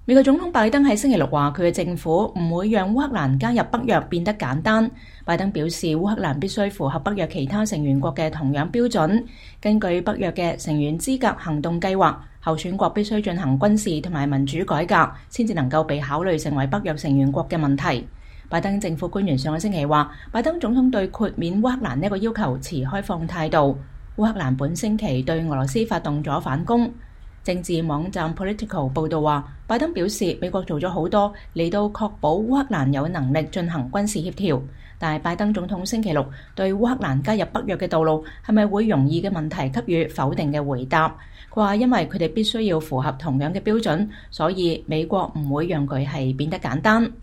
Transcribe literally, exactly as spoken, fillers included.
美國總統拜登喺星期六話，佢嘅政府唔會讓烏克蘭加入北約變得簡單。拜登表示，烏克蘭必須符合北約其他成員國嘅同樣標準。根據北約嘅成員資格行動計劃，候選國必須進行軍事同埋民主改革，先至能夠被考慮成為北約成員國嘅問題。拜登政府官員上個星期話，拜登總統對豁免烏克蘭呢個要求持開放態度。烏克蘭本星期對俄羅斯發動咗反攻。政治網站 Politico 報導話，拜登表示美國做咗好多嚟到確保烏克蘭有能力進行軍事協調，但係拜登總統星期六對烏克蘭加入北約嘅道路係咪會容易嘅問題給予否定嘅回答。佢話因為佢哋必須要符合同樣嘅標準，所以美國唔會讓佢係變得簡單。